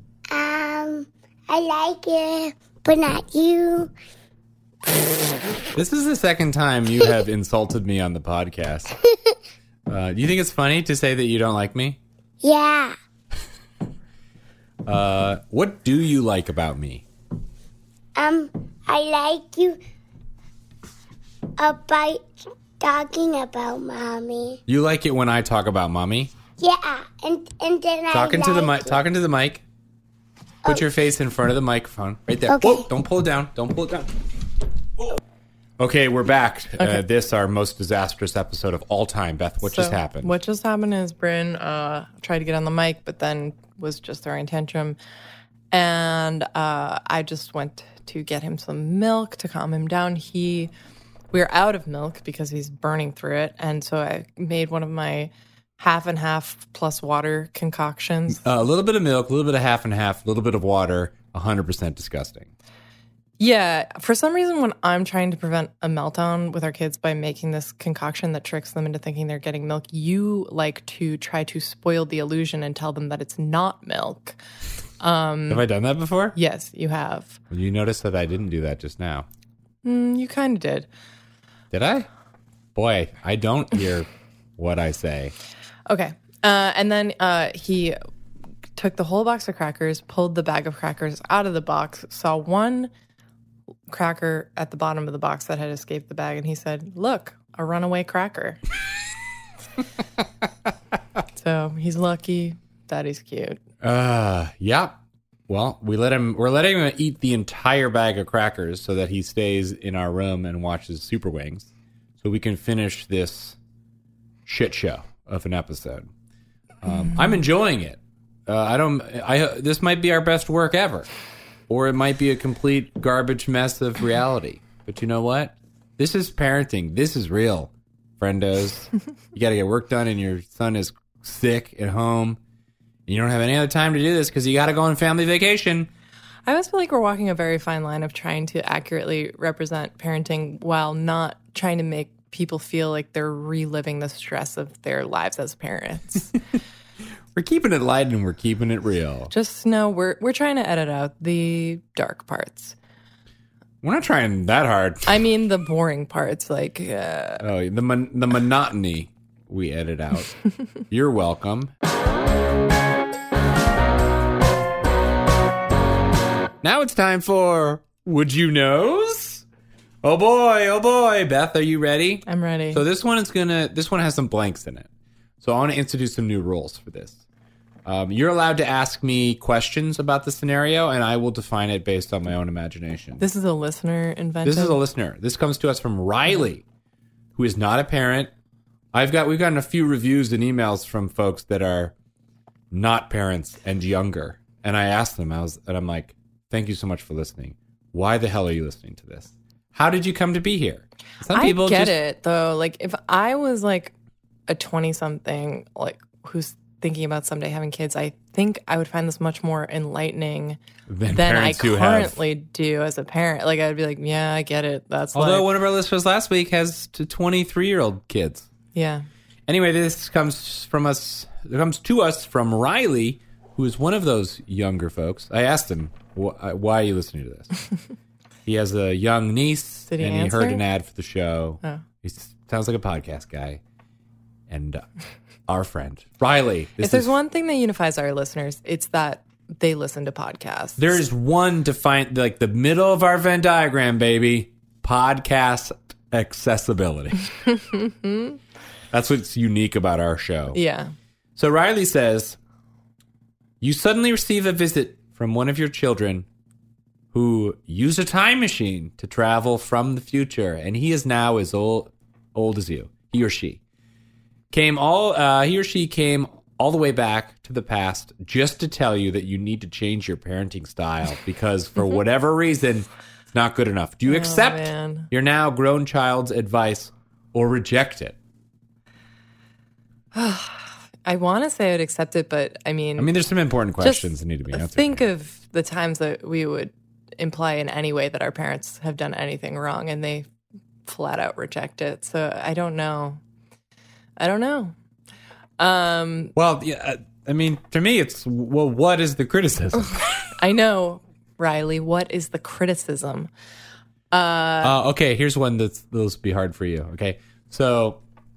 I like it, but not you. This is the second time you have insulted me on the podcast. Do you think it's funny to say that you don't like me? Yeah. What do you like about me? I like you about talking about Mommy. You like it when I talk about Mommy? Yeah, and then Talking to the mic. Put your face in front of the microphone. Right there. Okay. Whoa, don't pull it down. Don't pull it down. Whoa. Okay, we're back. Okay. This our most disastrous episode of all time. Beth, what just happened? What just happened is Bryn tried to get on the mic, but then was just throwing tantrum. And I just went to get him some milk to calm him down. We are out of milk because he's burning through it. And so I made one of my half and half plus water concoctions. A little bit of milk, a little bit of half and half, a little bit of water, 100% disgusting. Yeah. For some reason, when I'm trying to prevent a meltdown with our kids by making this concoction that tricks them into thinking they're getting milk, you like to try to spoil the illusion and tell them that it's not milk. Have I done that before? Yes, you have. You noticed that I didn't do that just now. You kind of did. Did I? Boy, I don't hear what I say. Okay. And then he took the whole box of crackers, pulled the bag of crackers out of the box, saw one cracker at the bottom of the box that had escaped the bag, and he said, "Look, a runaway cracker." So he's lucky that he's cute. Yeah. Well, we're letting him eat the entire bag of crackers so that he stays in our room and watches Super Wings so we can finish this shit show of an episode. I'm enjoying it. This might be our best work ever, or it might be a complete garbage mess of reality. But you know what? This is parenting. This is real, friendos. You got to get work done and your son is sick at home. You don't have any other time to do this because you got to go on family vacation. I always feel like we're walking a very fine line of trying to accurately represent parenting while not trying to make people feel like they're reliving the stress of their lives as parents. We're keeping it light and we're keeping it real. Just know we're trying to edit out the dark parts. We're not trying that hard. I mean the boring parts, like the monotony we edit out. You're welcome. Now it's time for Would You Knows? Oh boy, Beth, are you ready? I'm ready. So this one has some blanks in it. So I want to introduce some new rules for this. You're allowed to ask me questions about the scenario, and I will define it based on my own imagination. This is a listener invented? This is a listener. This comes to us from Riley, who is not a parent. We've gotten a few reviews and emails from folks that are not parents and younger. And I asked them, I'm like, thank you so much for listening. Why the hell are you listening to this? How did you come to be here? Some people get it, though. Like, if I was like a 20-something, like, who's thinking about someday having kids, I think I would find this much more enlightening than I currently do as a parent. Like, I'd be like, yeah, I get it. Although one of our listeners last week has 23-year-old kids. Yeah. Anyway, this comes to us from Riley, who is one of those younger folks. I asked him, why are you listening to this? He has a young niece, Did he and answer? he heard an ad for the show. Oh. He sounds like a podcast guy. And our friend, Riley. If there's one thing that unifies our listeners, it's that they listen to podcasts. There is one defined, like the middle of our Venn diagram, baby. Podcast accessibility. That's what's unique about our show. Yeah. So Riley says, you suddenly receive a visit from one of your children who used a time machine to travel from the future, and he is now as old as you. He or she came all the way back to the past just to tell you that you need to change your parenting style because for whatever reason, it's not good enough. Do you accept your now grown child's advice or reject it? I want to say I would accept it, but I mean, there's some important questions that need to be answered. Think of the times that we would imply in any way that our parents have done anything wrong and they flat out reject it. So I don't know. Well, yeah, to me, it's, what is the criticism? I know, Riley. What is the criticism? Okay, here's one that'll be hard for you. Okay, so,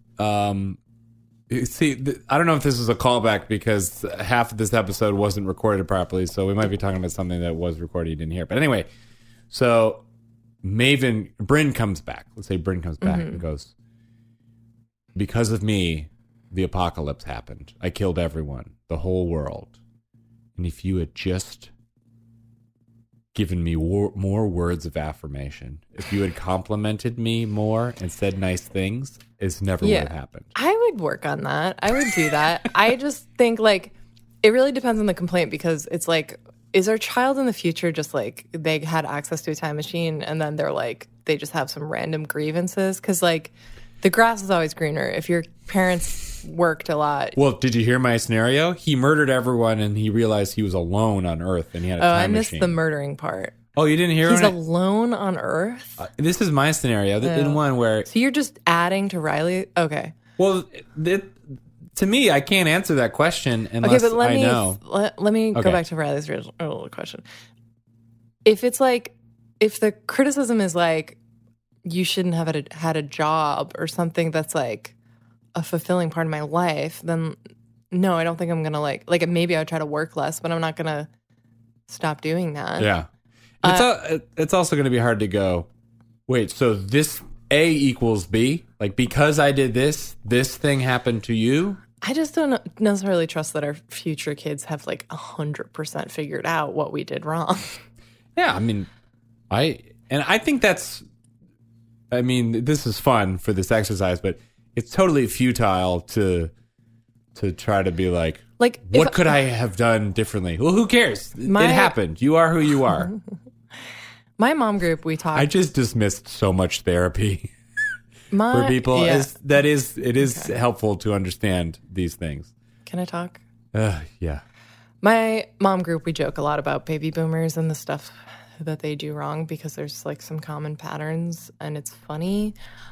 see, I don't know if this is a callback because half of this episode wasn't recorded properly, so we might be talking about something that was recorded you didn't hear. But anyway, so Bryn comes back. Let's say Bryn comes back and goes, because of me, the apocalypse happened. I killed everyone, the whole world. And if you had just given me more words of affirmation, if you had complimented me more and said nice things, it's never would have happened. I would work on that. I would do that. I just think, like, it really depends on the complaint because it's like, is our child in the future just like they had access to a time machine and then they're like, they just have some random grievances? Because, like, the grass is always greener. If your parents worked a lot. Well, did you hear my scenario? He murdered everyone and he realized he was alone on Earth and he had a time machine. I missed the murdering part. Oh, you didn't hear He's it? alone on Earth? This is my scenario. In one where... So you're just adding to Riley? Okay. Well, to me, I can't answer that question unless I know. Let me go back to Riley's original question. If it's like, if the criticism is like, you shouldn't have had a job or something that's like a fulfilling part of my life, then no, I don't think I'm going to like maybe I would try to work less, but I'm not going to stop doing that. Yeah. It's also going to be hard to go, wait, so this A equals B? Like, because I did this thing happened to you? I just don't necessarily trust that our future kids have like 100% figured out what we did wrong. Yeah, I think that's, this is fun for this exercise, but it's totally futile to try to be like what could I have done differently? Well, who cares? It happened. You are who you are. My mom group, we talked. I just dismissed so much therapy for people. Yeah. It is helpful to understand these things. Can I talk? Yeah. My mom group, we joke a lot about baby boomers and the stuff that they do wrong because there's like some common patterns and it's funny.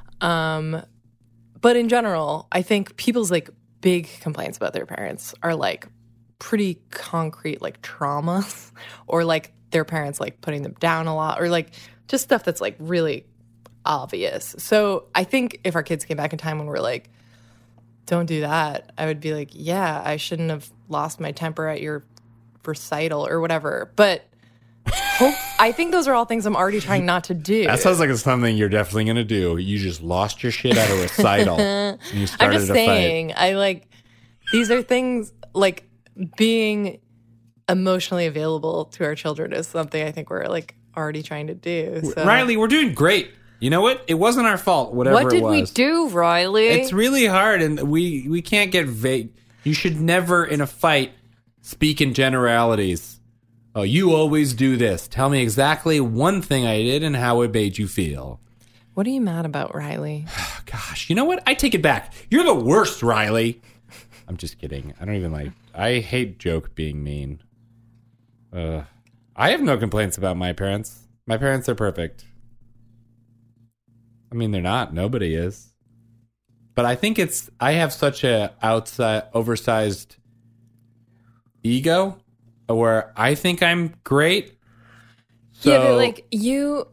But in general, I think people's like big complaints about their parents are like pretty concrete, like trauma or like their parents like putting them down a lot or like just stuff that's like really obvious. So I think if our kids came back in time when we're like, don't do that, I would be like, yeah, I shouldn't have lost my temper at your recital or whatever. But I think those are all things I'm already trying not to do. That sounds like it's something you're definitely going to do. You just lost your shit at a recital. And you started I'm just saying, I like, these are things like being emotionally available to our children is something I think we're like already trying to do. So. Riley, we're doing great. You know what? It wasn't our fault, whatever it was. What did we do, Riley? It's really hard, and we can't get vague. You should never, in a fight, speak in generalities. Oh, you always do this. Tell me exactly one thing I did and how it made you feel. What are you mad about, Riley? Gosh, you know what? I take it back. You're the worst, Riley. I'm just kidding. I don't even like... I hate joke being mean. I have no complaints about my parents. My parents are perfect. I mean, they're not. Nobody is. But I think it's... I have such a oversized ego where I think I'm great. So, yeah, but like you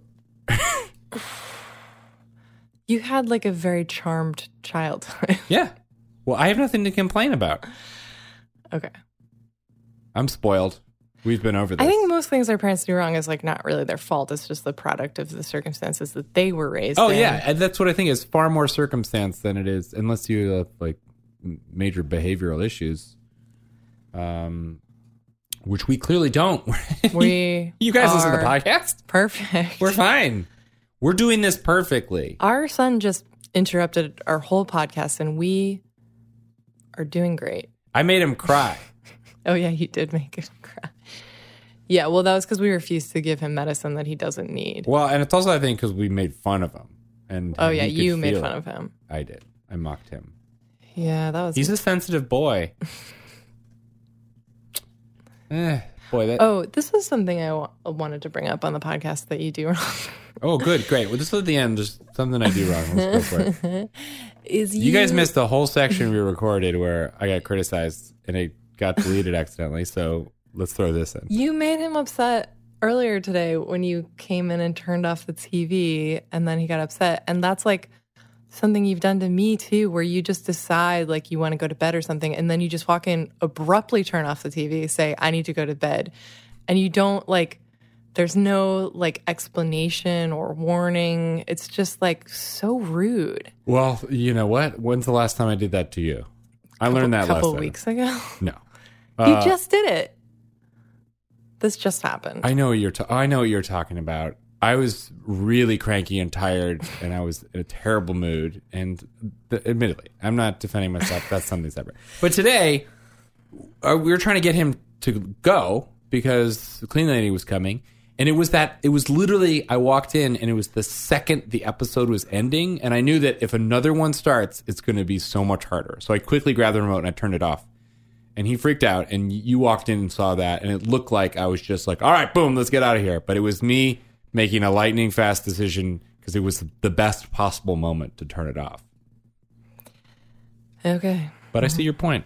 had like a very charmed childhood. Yeah. Well, I have nothing to complain about. Okay. I'm spoiled. We've been over this. I think most things our parents do wrong is like not really their fault. It's just the product of the circumstances that they were raised in. Oh, yeah. And that's what I think is far more circumstance than it is, unless you have like major behavioral issues. Which we clearly don't. You guys listen to the podcast? Perfect. We're fine. We're doing this perfectly. Our son just interrupted our whole podcast and we are doing great. I made him cry. Oh, yeah, you did make him cry. Yeah, well, that was because we refused to give him medicine that he doesn't need. Well, and it's also, I think, because we made fun of him. And oh, yeah, you made fun of him. I did. I mocked him. Yeah, that was... He's a sensitive boy. Oh, this is something I wanted to bring up on the podcast that you do wrong. Oh, good, great. Well, this is at the end. Just something I do wrong. Let's go for it. You guys missed the whole section we recorded where I got criticized and it got deleted accidentally. So let's throw this in. You made him upset earlier today when you came in and turned off the TV, and then he got upset. And that's like something you've done to me too, where you just decide like you want to go to bed or something, and then you just walk in, abruptly turn off the TV, say, I need to go to bed. And you don't like, there's no like explanation or warning. It's just like so rude. Well, you know what? When's the last time I did that to you? I learned that a couple lesson. Weeks ago. No. You just did it. This just happened. I know what you're talking about. I was really cranky and tired, and I was in a terrible mood. And admittedly, I'm not defending myself. That's something separate. But today, we were trying to get him to go because the cleaning lady was coming. And it was literally, I walked in, and it was the second the episode was ending. And I knew that if another one starts, it's going to be so much harder. So I quickly grabbed the remote, and I turned it off. And he freaked out, and you walked in and saw that. And it looked like I was just like, all right, boom, let's get out of here. But it was me making a lightning fast decision because it was the best possible moment to turn it off. Okay. But I see your point.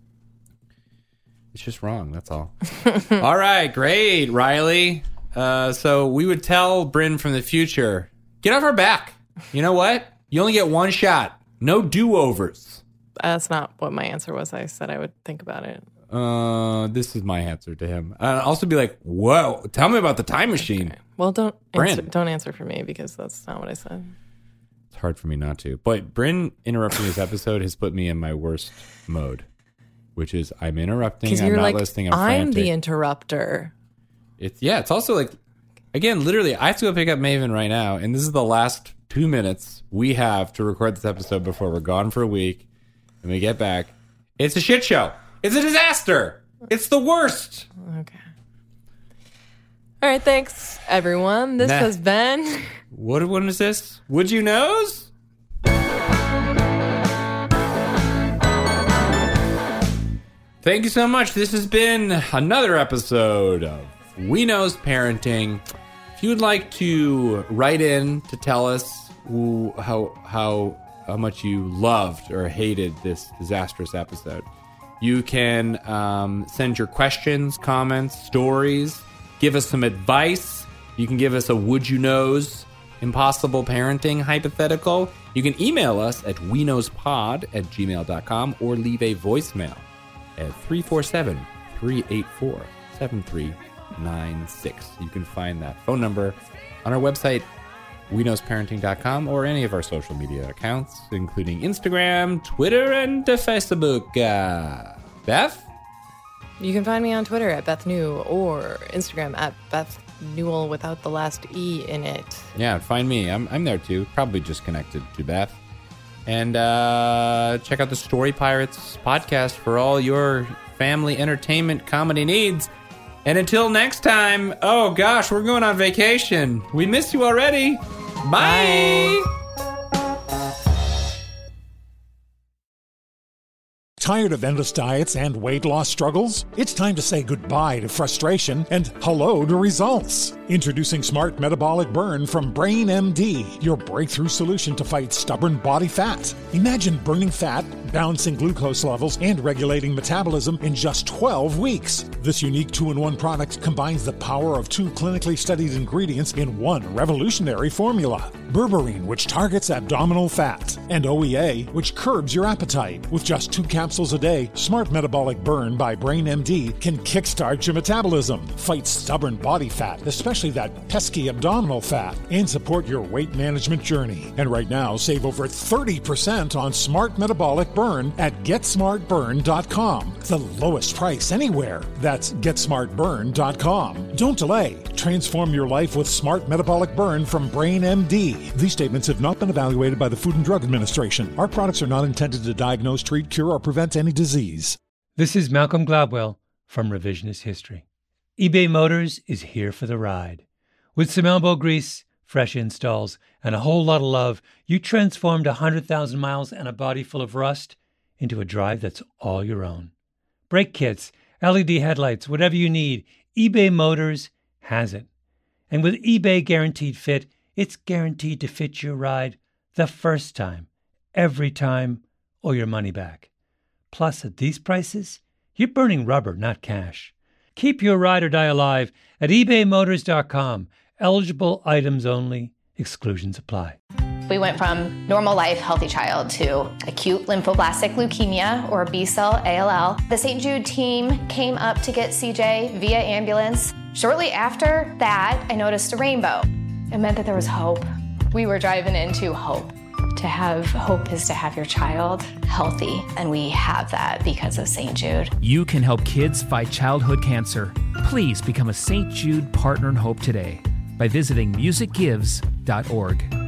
It's just wrong, that's all. All right, great, Riley. So we would tell Bryn from the future, get off our back. You know what? You only get one shot. No do-overs. That's not what my answer was. I said I would think about it. This is my answer to him. I'd also be like, whoa, tell me about the time machine. Okay. Well, don't answer for me because that's not what I said. It's hard for me not to. But Bryn interrupting this episode has put me in my worst mode, which is I'm interrupting, I'm not listening, I'm frantic. the interrupter. It's also like, again, literally, I have to go pick up Maven right now, and this is the last 2 minutes we have to record this episode before we're gone for a week, and we get back. It's a shit show. It's a disaster. It's the worst. Okay. All right, thanks, everyone. This has been... What one is this? Would you knows? Thank you so much. This has been another episode of We Knows Parenting. If you would like to write in to tell us how much you loved or hated this disastrous episode, you can send your questions, comments, stories, give us some advice. You can give us a would you knows impossible parenting hypothetical. You can email us at weknowspod@gmail.com or leave a voicemail at 347-384-7396. You can find that phone number on our website, weknowsparenting.com, or any of our social media accounts, including Instagram, Twitter, and Facebook. Beth? You can find me on Twitter at Beth New or Instagram at Beth Newell without the last E in it. Yeah, find me. I'm there too. Probably just connected to Beth. And check out the Story Pirates podcast for all your family entertainment comedy needs. And until next time, oh gosh, we're going on vacation. We miss you already. Bye. Tired of endless diets and weight loss struggles? It's time to say goodbye to frustration and hello to results. Introducing Smart Metabolic Burn from Brain MD, your breakthrough solution to fight stubborn body fat. Imagine burning fat, balancing glucose levels, and regulating metabolism in just 12 weeks. This unique 2-in-1 product combines the power of 2 clinically studied ingredients in one revolutionary formula. Berberine, which targets abdominal fat, and OEA, which curbs your appetite. With just 2 capsules a day, Smart Metabolic Burn by Brain MD can kickstart your metabolism, fight stubborn body fat, especially that pesky abdominal fat, and support your weight management journey. And right now, save over 30% on Smart Metabolic Burn at GetSmartBurn.com. The lowest price anywhere. That's GetSmartBurn.com. Don't delay. Transform your life with Smart Metabolic Burn from Brain MD. These statements have not been evaluated by the Food and Drug Administration. Our products are not intended to diagnose, treat, cure, or prevent any disease. This is Malcolm Gladwell from Revisionist History. eBay Motors is here for the ride. With some elbow grease, fresh installs, and a whole lot of love, you transformed 100,000 miles and a body full of rust into a drive that's all your own. Brake kits, LED headlights, whatever you need, eBay Motors has it. And with eBay Guaranteed Fit, it's guaranteed to fit your ride the first time, every time, or your money back. Plus, at these prices, you're burning rubber, not cash. Keep your ride or die alive at ebaymotors.com. Eligible items only. Exclusions apply. We went from normal life, healthy child to acute lymphoblastic leukemia, or B-cell ALL. The St. Jude team came up to get CJ via ambulance. Shortly after that, I noticed a rainbow. It meant that there was hope. We were driving into hope. To have hope is to have your child healthy, and we have that because of St. Jude. You can help kids fight childhood cancer. Please become a St. Jude Partner in Hope today by visiting musicgives.org.